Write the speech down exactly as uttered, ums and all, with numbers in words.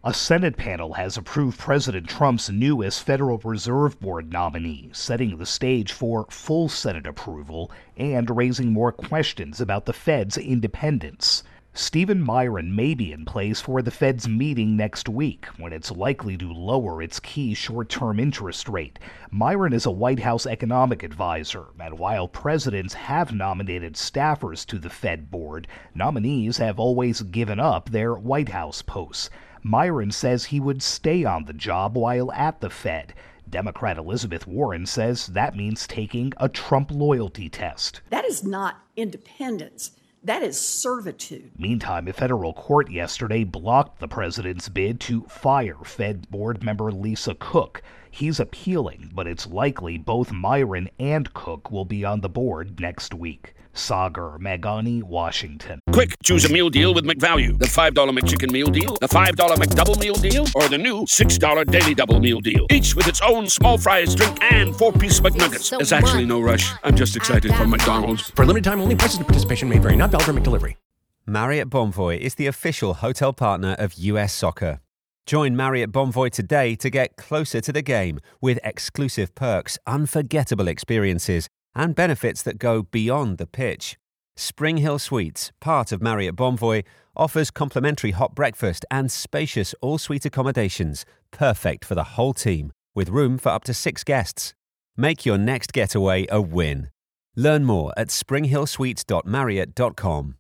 A Senate panel has approved President Trump's newest Federal Reserve Board nominee, setting the stage for full Senate approval and raising more questions about the Fed's independence. Stephen Miron may be in place for the Fed's meeting next week, when it's likely to lower its key short-term interest rate. Miron is a White House economic advisor, and while presidents have nominated staffers to the Fed board, nominees have always given up their White House posts. Miron says he would stay on the job while at the Fed. Democrat Elizabeth Warren says that means taking a Trump loyalty test. That is not independence. That is servitude. Meantime, a federal court yesterday blocked the president's bid to fire Fed board member Lisa Cook. He's appealing, but it's likely both Miron and Cook will be on the board next week. Sagar Meghani, Washington. Quick, choose a meal deal with McValue. The five dollar McChicken meal deal, the five dollar McDouble meal deal, or the new six dollar Daily Double meal deal. Each with its own small fries, drink, and four-piece McNuggets. So There's actually no rush. I'm just excited for McDonald's. For a limited time only, prices and participation may vary. Not valid for McDelivery. Marriott Bonvoy is the official hotel partner of U S Soccer. Join Marriott Bonvoy today to get closer to the game with exclusive perks, unforgettable experiences, and benefits that go beyond the pitch. Spring Hill Suites, part of Marriott Bonvoy, offers complimentary hot breakfast and spacious all-suite accommodations, perfect for the whole team, with room for up to six guests. Make your next getaway a win. Learn more at spring hill suites dot marriott dot com.